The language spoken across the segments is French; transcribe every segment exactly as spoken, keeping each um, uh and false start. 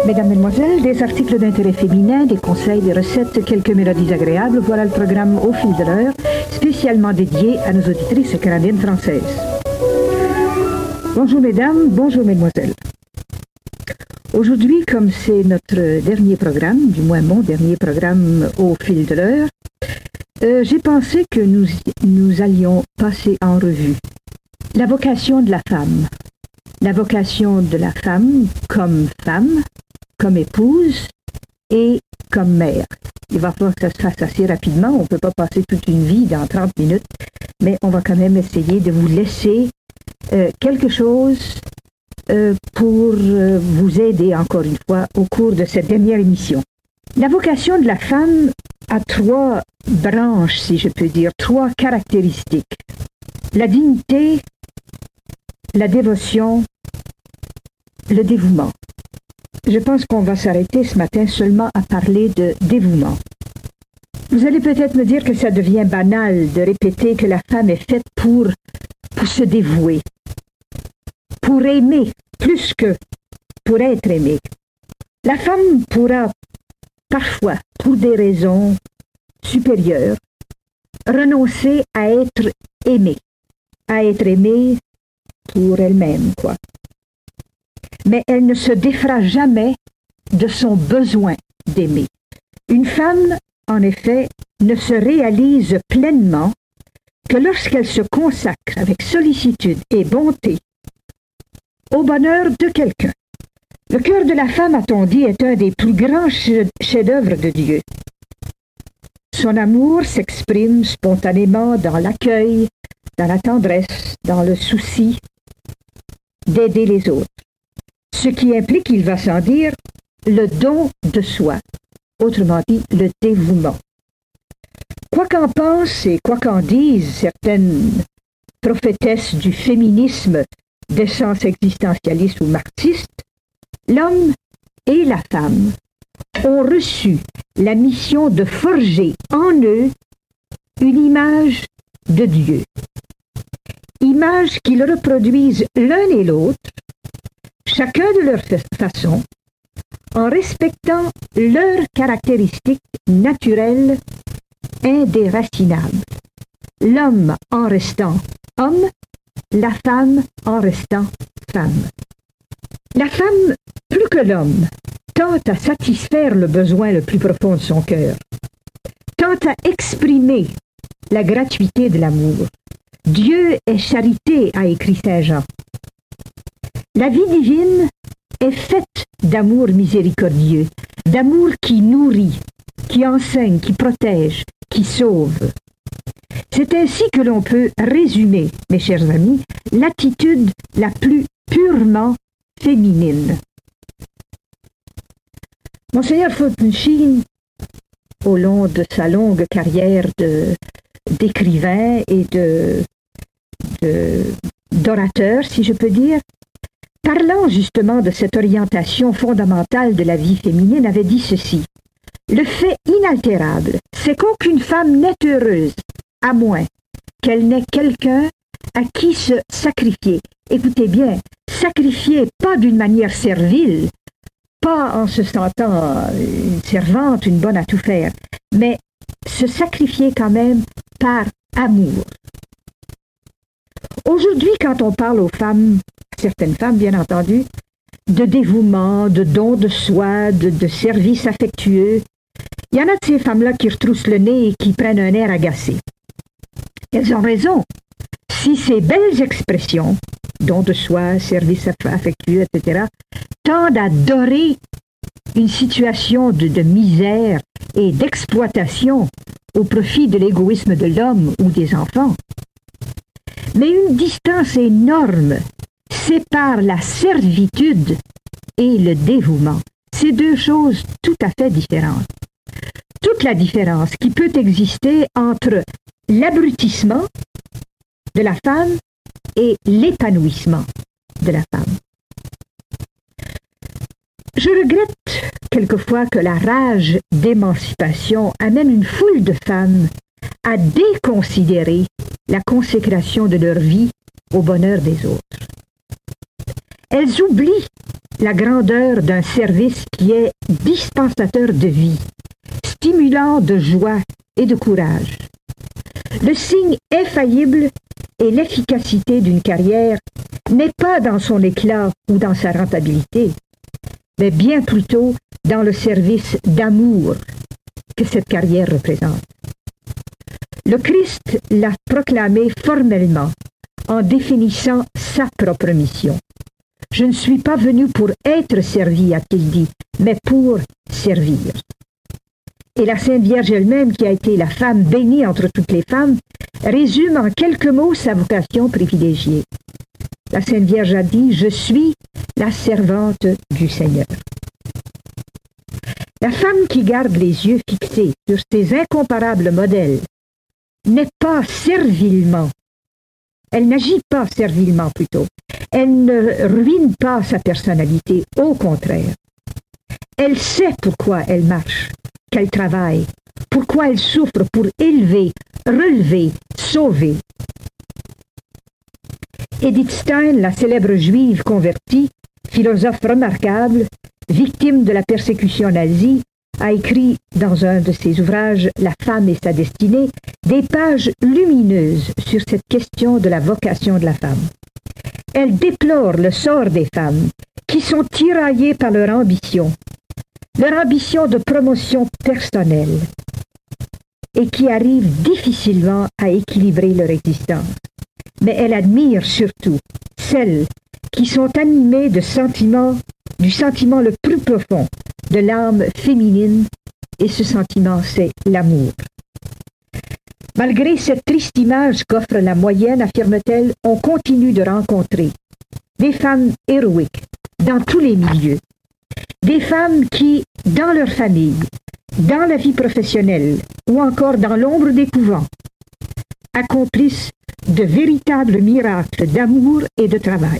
Mesdames, Mesdemoiselles, des articles d'intérêt féminin, des conseils, des recettes, quelques mélodies agréables, voilà le programme Au fil de l'heure, spécialement dédié à nos auditrices canadiennes françaises. Bonjour mesdames, bonjour mesdemoiselles. Aujourd'hui, comme c'est notre dernier programme, du moins mon dernier programme Au fil de l'heure, euh, j'ai pensé que nous, nous allions passer en revue la vocation de la femme. La vocation de la femme comme femme, comme épouse et comme mère. Il va falloir que ça se fasse assez rapidement. On ne peut pas passer toute une vie dans trente minutes, mais on va quand même essayer de vous laisser euh, quelque chose euh, pour euh, vous aider encore une fois au cours de cette dernière émission. La vocation de la femme a trois branches, si je peux dire, trois caractéristiques. La dignité, la dévotion, le dévouement. Je pense qu'on va s'arrêter ce matin seulement à parler de dévouement. Vous allez peut-être me dire que ça devient banal de répéter que la femme est faite pour, pour se dévouer, pour aimer plus que pour être aimée. La femme pourra parfois, pour des raisons supérieures, renoncer à être aimée, à être aimée pour elle-même, quoi. Mais elle ne se défera jamais de son besoin d'aimer. Une femme, en effet, ne se réalise pleinement que lorsqu'elle se consacre avec sollicitude et bonté au bonheur de quelqu'un. Le cœur de la femme, a-t-on dit, est un des plus grands chefs-d'œuvre de Dieu. Son amour s'exprime spontanément dans l'accueil, dans la tendresse, dans le souci d'aider les autres. Ce qui implique, il va sans dire, le don de soi, autrement dit, le dévouement. Quoi qu'en pensent et quoi qu'en disent certaines prophétesses du féminisme d'essence existentialiste ou marxiste, l'homme et la femme ont reçu la mission de forger en eux une image de Dieu. Image qu'ils reproduisent l'un et l'autre, chacun de leur façon, en respectant leurs caractéristiques naturelles indéracinables. L'homme en restant homme, la femme en restant femme. La femme, plus que l'homme, tente à satisfaire le besoin le plus profond de son cœur, tente à exprimer la gratuité de l'amour. Dieu est charité, a écrit Saint Jean. La vie divine est faite d'amour miséricordieux, d'amour qui nourrit, qui enseigne, qui protège, qui sauve. C'est ainsi que l'on peut résumer, mes chers amis, l'attitude la plus purement féminine. Monseigneur Fulton-Sheen, au long de sa longue carrière de, d'écrivain et de, de, d'orateur, si je peux dire, parlant justement de cette orientation fondamentale de la vie féminine, avait dit ceci. Le fait inaltérable, c'est qu'aucune femme n'est heureuse, à moins qu'elle n'ait quelqu'un à qui se sacrifier. Écoutez bien, sacrifier pas d'une manière servile, pas en se sentant une servante, une bonne à tout faire, mais se sacrifier quand même par amour. Aujourd'hui, quand on parle aux femmes, certaines femmes bien entendu, de dévouement, de don de soi, de, de service affectueux, il y en a de ces femmes-là qui retroussent le nez et qui prennent un air agacé. Elles ont raison. Si ces belles expressions, don de soi, service affectueux, et cetera, tendent à dorer une situation de, de misère et d'exploitation au profit de l'égoïsme de l'homme ou des enfants, mais une distance énorme sépare la servitude et le dévouement. C'est deux choses tout à fait différentes. Toute la différence qui peut exister entre l'abrutissement de la femme et l'épanouissement de la femme. Je regrette quelquefois que la rage d'émancipation amène une foule de femmes à déconsidérer la consécration de leur vie au bonheur des autres. Elles oublient la grandeur d'un service qui est dispensateur de vie, stimulant de joie et de courage. Le signe infaillible et l'efficacité d'une carrière n'est pas dans son éclat ou dans sa rentabilité, mais bien plutôt dans le service d'amour que cette carrière représente. Le Christ l'a proclamé formellement en définissant sa propre mission. « Je ne suis pas venu pour être servi, a-t-il dit, mais pour servir. » Et la Sainte Vierge elle-même, qui a été la femme bénie entre toutes les femmes, résume en quelques mots sa vocation privilégiée. La Sainte Vierge a dit « Je suis la servante du Seigneur ». La femme qui garde les yeux fixés sur ces incomparables modèles n'est pas servilement, elle n'agit pas servilement plutôt, elle ne ruine pas sa personnalité, au contraire. Elle sait pourquoi elle marche, qu'elle travaille, pourquoi elle souffre pour élever, relever, sauver. Edith Stein, la célèbre juive convertie, philosophe remarquable, victime de la persécution nazie, a écrit dans un de ses ouvrages « La femme et sa destinée » des pages lumineuses sur cette question de la vocation de la femme. Elle déplore le sort des femmes qui sont tiraillées par leur ambition, leur ambition de promotion personnelle et qui arrivent difficilement à équilibrer leur existence. Mais elle admire surtout celles qui sont animées de sentiments, du sentiment le plus profond de l'âme féminine, et ce sentiment, c'est l'amour. Malgré cette triste image qu'offre la moyenne, affirme-t-elle, on continue de rencontrer des femmes héroïques dans tous les milieux, des femmes qui, dans leur famille, dans la vie professionnelle ou encore dans l'ombre des couvents, accomplissent de véritables miracles d'amour et de travail.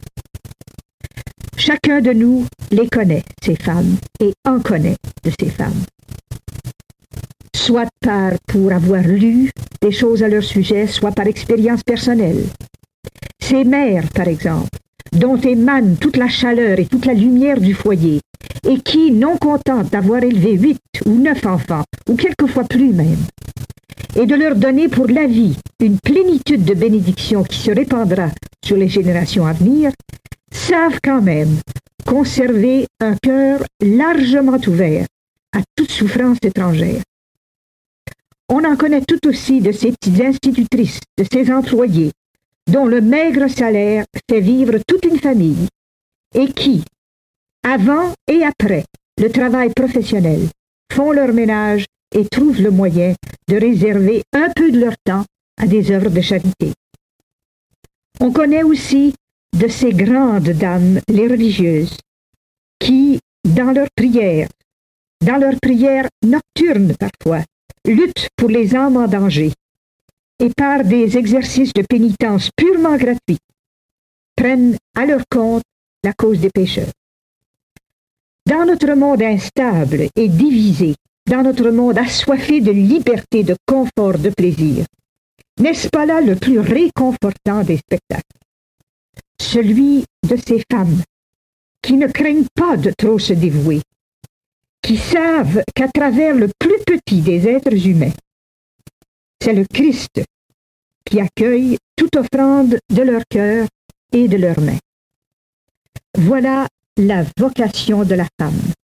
Chacun de nous les connaît, ces femmes, et en connaît de ces femmes. Soit par pour avoir lu des choses à leur sujet, soit par expérience personnelle. Ces mères, par exemple, dont émane toute la chaleur et toute la lumière du foyer, et qui, non contentes d'avoir élevé huit ou neuf enfants, ou quelquefois plus même, et de leur donner pour la vie une plénitude de bénédictions qui se répandra sur les générations à venir, savent quand même conserver un cœur largement ouvert à toute souffrance étrangère. On en connaît tout aussi de ces petites institutrices, de ces employés, dont le maigre salaire fait vivre toute une famille, et qui, avant et après le travail professionnel, font leur ménage et trouvent le moyen de réserver un peu de leur temps à des œuvres de charité. On connaît aussi de ces grandes dames, les religieuses, qui, dans leurs prières, dans leurs prières nocturnes parfois, luttent pour les âmes en danger et par des exercices de pénitence purement gratuits, prennent à leur compte la cause des pécheurs. Dans notre monde instable et divisé, dans notre monde assoiffé de liberté, de confort, de plaisir, n'est-ce pas là le plus réconfortant des spectacles? Celui de ces femmes qui ne craignent pas de trop se dévouer, qui savent qu'à travers le plus petit des êtres humains, c'est le Christ qui accueille toute offrande de leur cœur et de leurs mains. Voilà la vocation de la femme.